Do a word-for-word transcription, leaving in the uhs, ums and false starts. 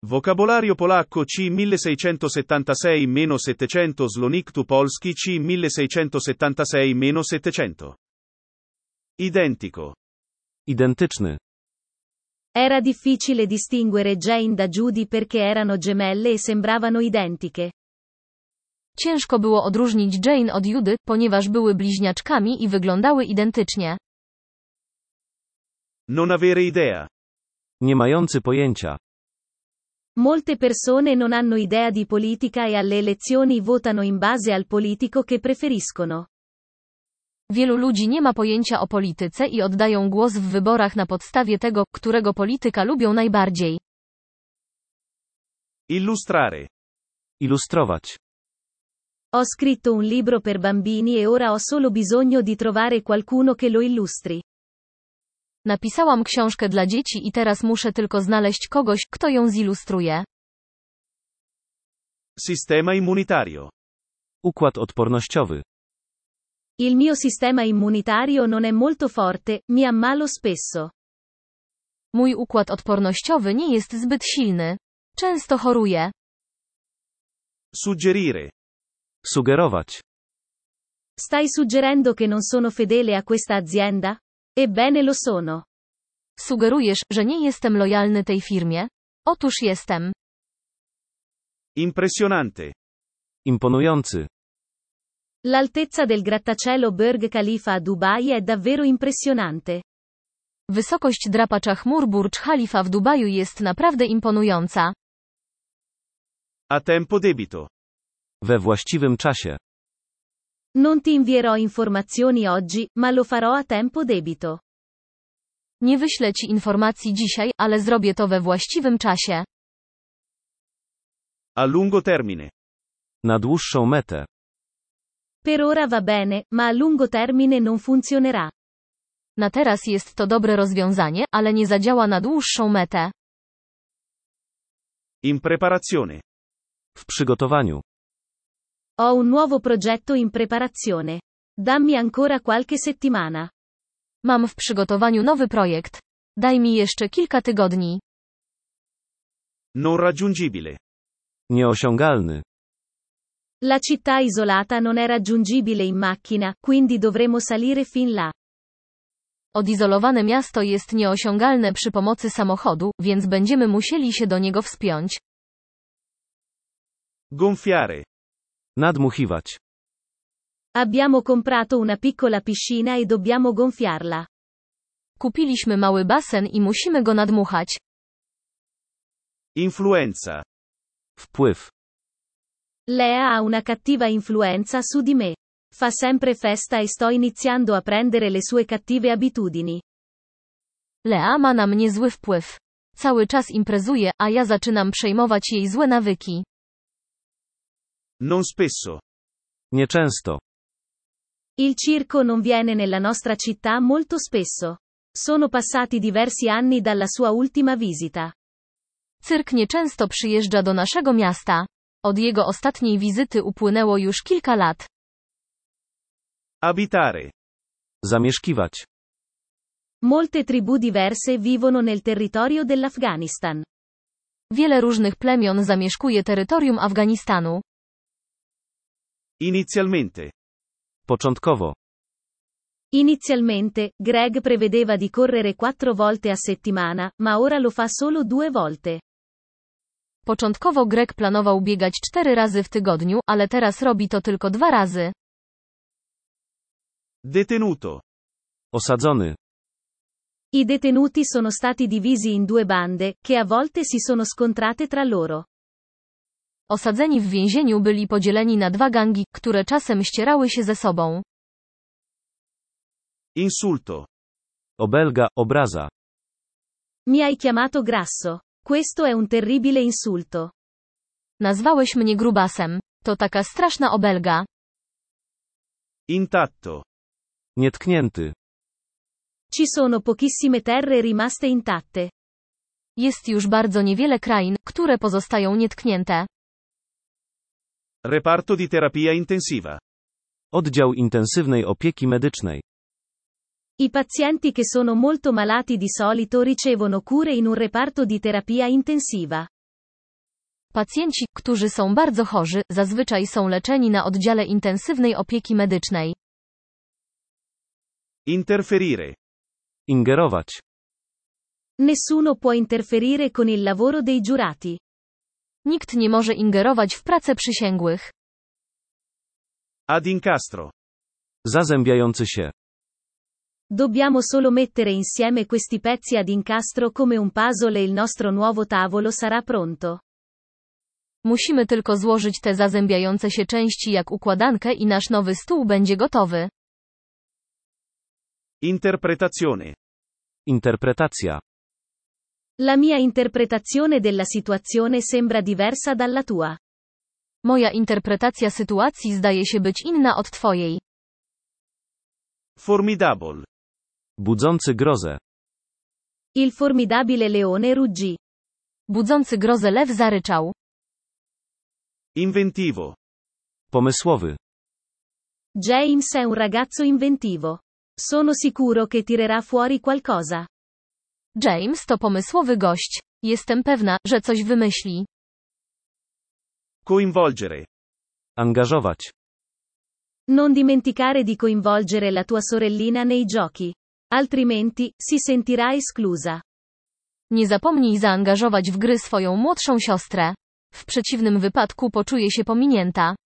Vocabolario polacco C milleseicentosettantasei settecento Slonik tu polski C milleseicentosettantasei settecento. Identico. Identyczny. Era difficile distinguere Jane da Judy perché erano gemelle e sembravano identiche. Ciężko było odróżnić Jane od Judy, ponieważ były bliźniaczkami i wyglądały identycznie. Non avere idea. Nie mający pojęcia. Molte persone non hanno idea di politica e alle elezioni votano in base al politico che preferiscono. Wielu ludzi nie ma pojęcia o polityce i oddają głos w wyborach na podstawie tego, którego polityka lubią najbardziej. Illustrare. Ilustrować. Ho scritto un libro per bambini e ora ho solo bisogno di trovare qualcuno che lo illustri. Napisałam książkę dla dzieci i teraz muszę tylko znaleźć kogoś, kto ją zilustruje. Sistema immunitario. Układ odpornościowy. Il mio sistema immunitario non è molto forte, mi ammalo spesso. Mój układ odpornościowy nie jest zbyt silny. Często choruję. Suggerire. Sugerować. Stai suggerendo che non sono fedele a questa azienda? Ebbene lo sono. Sugerujesz, że nie jestem lojalny tej firmie? Otóż jestem. Impressionante. Imponujący. L'altezza del grattacielo Burj Khalifa a Dubai è davvero impressionante. Wysokość drapacza chmur Burj Khalifa w Dubaju jest naprawdę imponująca. A tempo debito. We właściwym czasie. Non ti invierò informazioni oggi, ma lo farò a tempo debito. Nie wyślę ci informacji dzisiaj, ale zrobię to we właściwym czasie. A lungo termine. Na dłuższą metę. Per ora va bene, ma a lungo termine non funzionerà. Na teraz jest to dobre rozwiązanie, ale nie zadziała na dłuższą metę. In preparazione. W przygotowaniu. Ho un nuovo progetto in preparazione. Dammi ancora qualche settimana. Mam w przygotowaniu nowy projekt. Daj mi jeszcze kilka tygodni. Non raggiungibile. Nieosiągalny. La città isolata non è raggiungibile in macchina, quindi dovremo salire fin là. Odizolowane miasto jest nieosiągalne przy pomocy samochodu, więc będziemy musieli się do niego wspiąć. Gonfiare. Nadmuchiwać. Abbiamo comprato una piccola piscina e dobbiamo gonfiarla. Kupiliśmy mały basen i musimy go nadmuchać. Influenza. Wpływ. Lea ha una cattiva influenza su di me. Fa sempre festa e sto iniziando a prendere le sue cattive abitudini. Lea ma na mnie zły wpływ. Cały czas imprezuje, a ja zaczynam przejmować jej złe nawyki. Non spesso. Nieczęsto. Il circo non viene nella nostra città molto spesso. Sono passati diversi anni dalla sua ultima visita. Cyrk nieczęsto przyjeżdża do naszego miasta. Od jego ostatniej wizyty upłynęło już kilka lat. Abitare. Zamieszkiwać. Molte tribù diverse vivono nel territorio dell'Afghanistan. Wiele różnych plemion zamieszkuje terytorium Afganistanu. Inizialmente. Początkowo. Inizialmente, Greg prevedeva di correre quattro volte a settimana, ma ora lo fa solo due volte. Początkowo Greg planował biegać cztery razy w tygodniu, ale teraz robi to tylko dwa razy. Detenuto. Osadzony. I detenuti sono stati divisi in due bande, che a volte si sono scontrate tra loro. Osadzeni w więzieniu byli podzieleni na dwa gangi, które czasem ścierały się ze sobą. Insulto. Obelga, obraza. Mi hai chiamato grasso. Questo è un terribile insulto. Nazwałeś mnie grubasem. To taka straszna obelga. Intatto. Nietknięty. Ci sono pochissime terre rimaste intatte. Jest już bardzo niewiele krain, które pozostają nietknięte. Reparto di terapia intensiva. Oddział intensywnej opieki medycznej. I pazienti che sono molto malati di solito ricevono cure in un reparto di terapia intensiva. Pacjenci, którzy są bardzo chorzy, zazwyczaj są leczeni na oddziale intensywnej opieki medycznej. Interferire. Ingerować. Nessuno può interferire con il lavoro dei giurati. Nikt nie może ingerować w pracę przysięgłych. Ad incastro. Zazębiający się. Dobbiamo solo mettere insieme questi pezzi ad incastro come un puzzle e il nostro nuovo tavolo sarà pronto. Musimy tylko złożyć te zazębiające się części jak układankę i nasz nowy stół będzie gotowy. Interpretazione. Interpretacja. La mia interpretazione della situazione sembra diversa dalla tua. Moja interpretacja sytuacji zdaje się być inna od twojej. Formidable. Budzący grozę. Il formidabile leone ruggì. Budzący grozę lew zaryczał. Inventivo. Pomysłowy. James è un ragazzo inventivo. Sono sicuro che tirerà fuori qualcosa. James to pomysłowy gość. Jestem pewna, że coś wymyśli. Coinvolgere. Angażować. Non dimenticare di coinvolgere la tua sorellina nei giochi. Altrimenti, si sentirà esclusa. Nie zapomnij zaangażować w gry swoją młodszą siostrę. W przeciwnym wypadku poczuje się pominięta.